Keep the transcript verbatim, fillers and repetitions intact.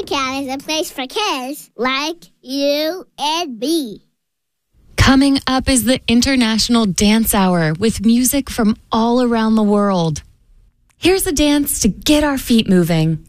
Camp is a place for kids like you and me. Coming up is the International Dance Hour with music from all around the world. Here's a dance to get our feet moving.